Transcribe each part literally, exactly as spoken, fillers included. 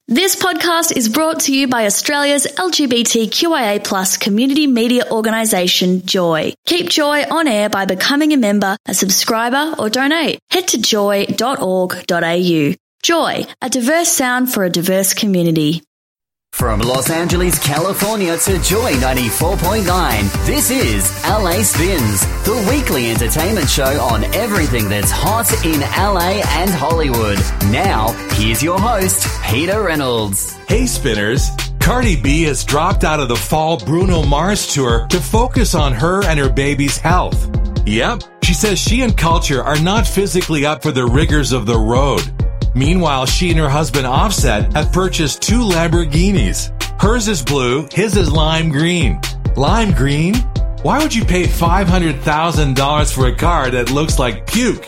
This podcast is brought to you by Australia's L G B T Q I A plus community media organisation, Joy. Keep Joy on air by becoming a member, a subscriber or donate. Head to joy dot org dot a u. Joy, a diverse sound for a diverse community. From Los Angeles, California to Joy ninety-four point nine, this is L A Spins, the weekly entertainment show on everything that's hot in L A and Hollywood. Now, here's your host, Peter Reynolds. Hey Spinners, Cardi B has dropped out of the fall Bruno Mars tour to focus on her and her baby's health. Yep, she says she and Culture are not physically up for the rigors of the road. Meanwhile, she and her husband Offset have purchased two Lamborghinis. Hers is blue, his is lime green. Lime green? Why would you pay five hundred thousand dollars for a car that looks like puke?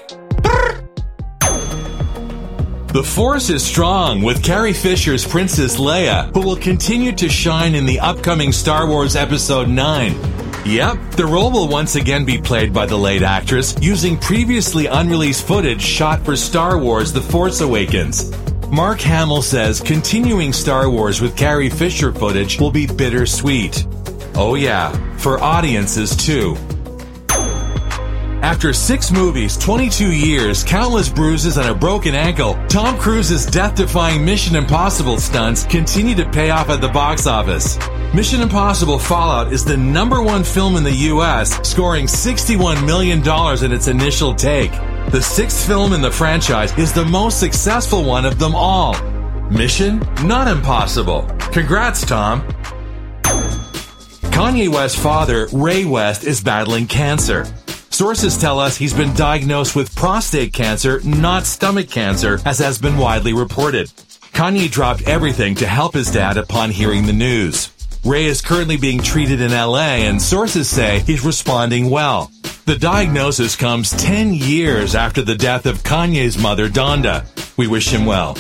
The Force is strong with Carrie Fisher's Princess Leia, who will continue to shine in the upcoming Star Wars Episode nine. Yep, the role will once again be played by the late actress using previously unreleased footage shot for Star Wars The Force Awakens. Mark Hamill says continuing Star Wars with Carrie Fisher footage will be bittersweet. Oh yeah, for audiences too. After six movies, twenty-two years, countless bruises, and a broken ankle, Tom Cruise's death-defying Mission Impossible stunts continue to pay off at the box office. Mission Impossible Fallout is the number one film in the U S, scoring sixty-one million dollars in its initial take. The sixth film in the franchise is the most successful one of them all. Mission? Not impossible. Congrats, Tom. Kanye West's father, Ray West, is battling cancer. Sources tell us he's been diagnosed with prostate cancer, not stomach cancer, as has been widely reported. Kanye dropped everything to help his dad upon hearing the news. Ray is currently being treated in L A, and sources say he's responding well. The diagnosis comes ten years after the death of Kanye's mother, Donda. We wish him well.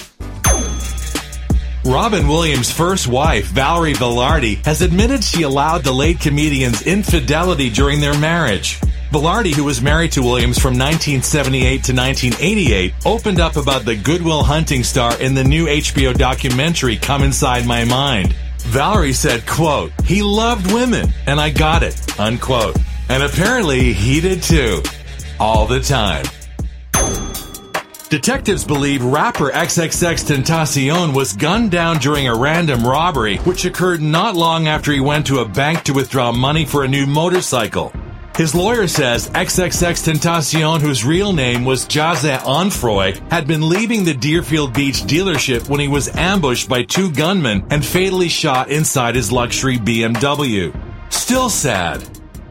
Robin Williams' first wife, Valerie Velarde, has admitted she allowed the late comedian's infidelity during their marriage. Velarde, who was married to Williams from nineteen seventy-eight to nineteen eighty-eight, opened up about the Good Will Hunting star in the new H B O documentary Come Inside My Mind. Valerie said, quote, "He loved women, and I got it," unquote. And apparently he did too. All the time. Detectives believe rapper triple X Tentacion was gunned down during a random robbery, which occurred not long after he went to a bank to withdraw money for a new motorcycle. His lawyer says triple X Tentacion, whose real name was Jazza Onfroy, had been leaving the Deerfield Beach dealership when he was ambushed by two gunmen and fatally shot inside his luxury B M W. Still sad.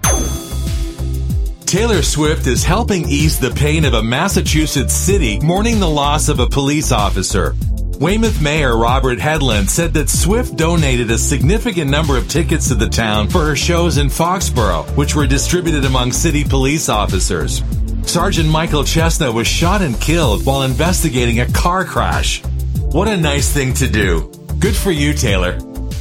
Taylor Swift is helping ease the pain of a Massachusetts city mourning the loss of a police officer. Weymouth Mayor Robert Hedlund said that Swift donated a significant number of tickets to the town for her shows in Foxborough, which were distributed among city police officers. Sergeant Michael Chestnut was shot and killed while investigating a car crash. What a nice thing to do. Good for you, Taylor.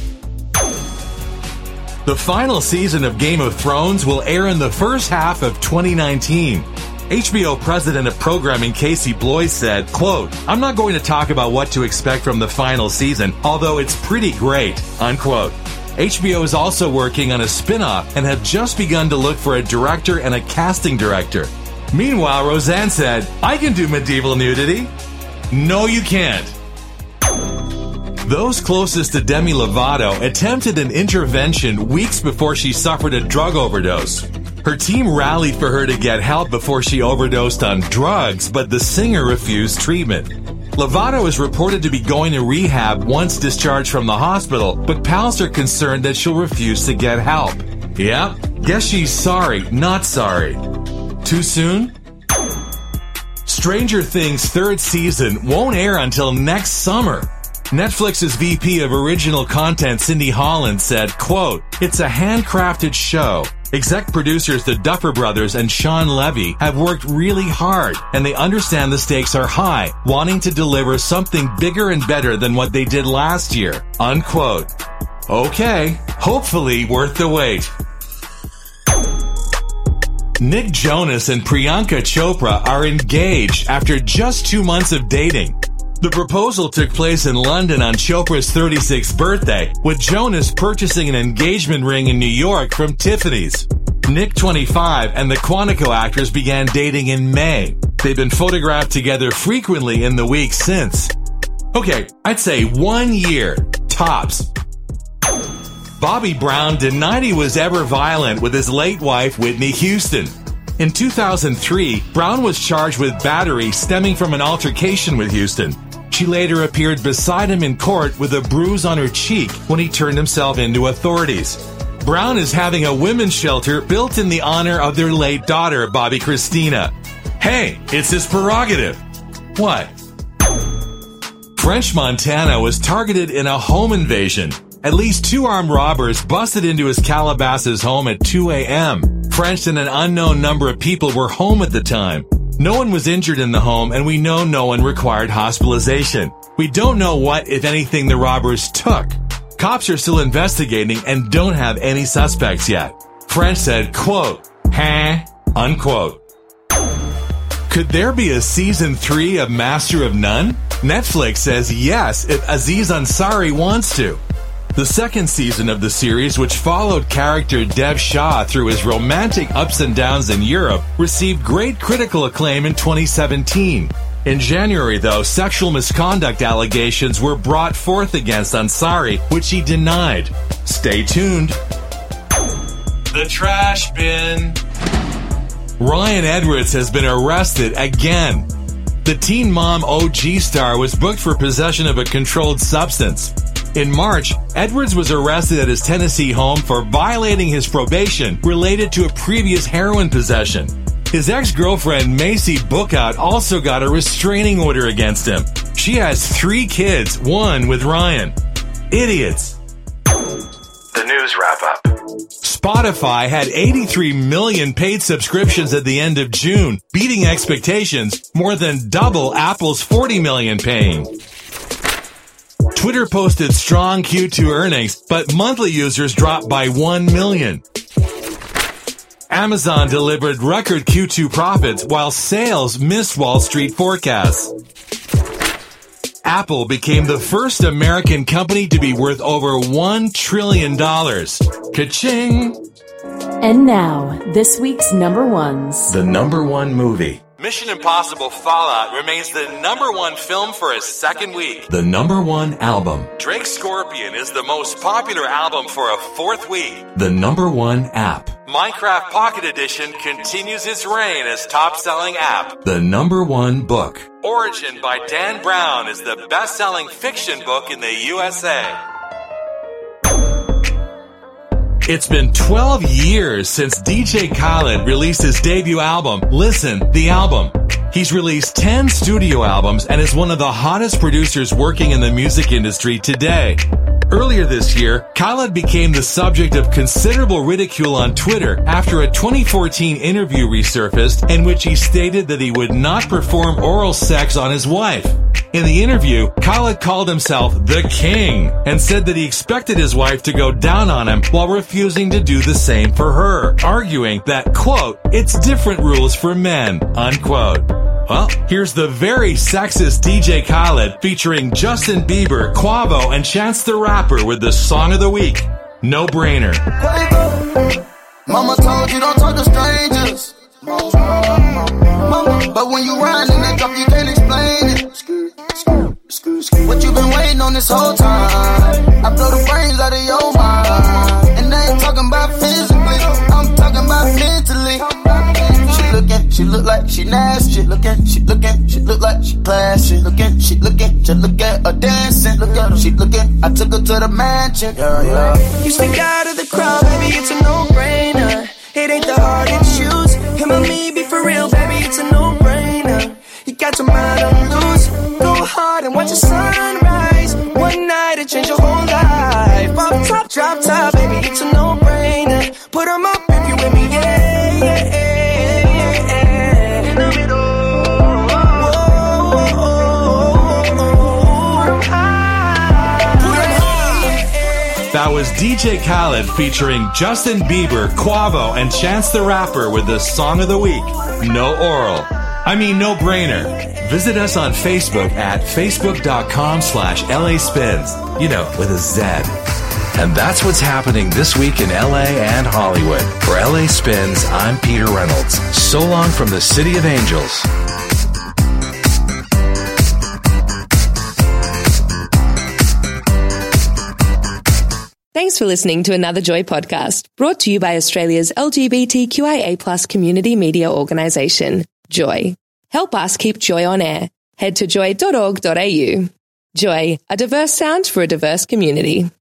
The final season of Game of Thrones will air in the first half of twenty nineteen. H B O President of Programming Casey Bloys said, quote, "I'm not going to talk about what to expect from the final season, although it's pretty great," unquote. H B O is also working on a spin-off and have just begun to look for a director and a casting director. Meanwhile, Roseanne said, "I can do medieval nudity." No, you can't. Those closest to Demi Lovato attempted an intervention weeks before she suffered a drug overdose. Her team rallied for her to get help before she overdosed on drugs, but the singer refused treatment. Lovato is reported to be going to rehab once discharged from the hospital, but pals are concerned that she'll refuse to get help. Yep, guess she's sorry, not sorry. Too soon? Stranger Things' third season won't air until next summer. Netflix's V P of Original Content, Cindy Holland, said, quote, "It's a handcrafted show. Exec producers the Duffer Brothers and Sean Levy have worked really hard, and they understand the stakes are high, wanting to deliver something bigger and better than what they did last year," unquote. Okay, hopefully worth the wait. Nick Jonas and Priyanka Chopra are engaged after just two months of dating. The proposal took place in London on Chopra's thirty-sixth birthday, with Jonas purchasing an engagement ring in New York from Tiffany's. Nick, twenty-five, and the Quantico actors began dating in May. They've been photographed together frequently in the weeks since. Okay, I'd say one year, tops. Bobby Brown denied he was ever violent with his late wife, Whitney Houston. In two thousand three, Brown was charged with battery stemming from an altercation with Houston. She later appeared beside him in court with a bruise on her cheek when he turned himself into authorities. Brown is having a women's shelter built in the honor of their late daughter, Bobby Christina. Hey, it's his prerogative. What? French Montana was targeted in a home invasion. At least two armed robbers busted into his Calabasas home at two a.m. French and an unknown number of people were home at the time. No one was injured in the home, and we know no one required hospitalization. We don't know what, if anything, the robbers took. Cops are still investigating and don't have any suspects yet. French said, quote, huh, unquote. Could there be a season three of Master of None? Netflix says yes if Aziz Ansari wants to. The second season of the series, which followed character Dev Shah through his romantic ups and downs in Europe, received great critical acclaim in twenty seventeen. In January, though, sexual misconduct allegations were brought forth against Ansari, which he denied. Stay tuned. The trash bin. Ryan Edwards has been arrested again. The Teen Mom O G star was booked for possession of a controlled substance. In March, Edwards was arrested at his Tennessee home for violating his probation related to a previous heroin possession. His ex-girlfriend, Macy Bookout, also got a restraining order against him. She has three kids, one with Ryan. Idiots. The news wrap-up. Spotify had eighty-three million paid subscriptions at the end of June, beating expectations, more than double Apple's forty million paying. Twitter posted strong Q two earnings, but monthly users dropped by one million. Amazon delivered record Q two profits while sales missed Wall Street forecasts. Apple became the first American company to be worth over one trillion dollars. Ka-ching! And now, this week's number ones. The number one movie. Mission Impossible Fallout remains the number one film for a second week. The number one album. Drake's Scorpion is the most popular album for a fourth week. The number one app. Minecraft Pocket Edition continues its reign as top-selling app. The number one book. Origin by Dan Brown is the best-selling fiction book in the U S A. It's been twelve years since D J Khaled released his debut album, Listen, the Album. He's released ten studio albums and is one of the hottest producers working in the music industry today. Earlier this year, Khaled became the subject of considerable ridicule on Twitter after a twenty fourteen interview resurfaced in which he stated that he would not perform oral sex on his wife. In the interview, Khaled called himself the King and said that he expected his wife to go down on him while refusing to do the same for her, arguing that, quote, it's different rules for men, unquote. Well, here's the very sexist D J Khaled featuring Justin Bieber, Quavo, and Chance the Rapper with the Song of the Week, No Brainer. Mama told you don't talk to strangers. Mama, but when you ride in that drop, you can't explain it. What you been waiting on this whole time? I blow the brains out of your mind. And I ain't talking about physically, I'm talking about mentally. She looking, she look like she nasty. Looking, she looking, she look like she classy. Looking, she looking, just look at her dancing. Look at her, she looking, I took her to the mansion. Yeah, yeah. You stick out of the crowd, baby, it's a no-brainer. It ain't the hard to choose. Him or me, be for real, baby, it's a no-brainer. You got your mind on loose. Go hard and watch the sunrise. One night it change your whole life. Pop top, drop top, baby, it's a no-brainer. Put 'em up if you with me, yeah, yeah, yeah, yeah. In the middle. Whoa, whoa, whoa, whoa. That was D J Khaled featuring Justin Bieber, Quavo, and Chance the Rapper with the Song of the Week, No Oral. I mean, no brainer. Visit us on Facebook at facebook.com slash LA Spins. You know, with a Z. And that's what's happening this week in L A and Hollywood. For L A Spins, I'm Peter Reynolds. So long from the City of Angels. Thanks for listening to another Joy podcast, brought to you by Australia's L G B T Q I A plus community media organisation, Joy. Help us keep Joy on air. Head to joy dot org dot a u. Joy, a diverse sound for a diverse community.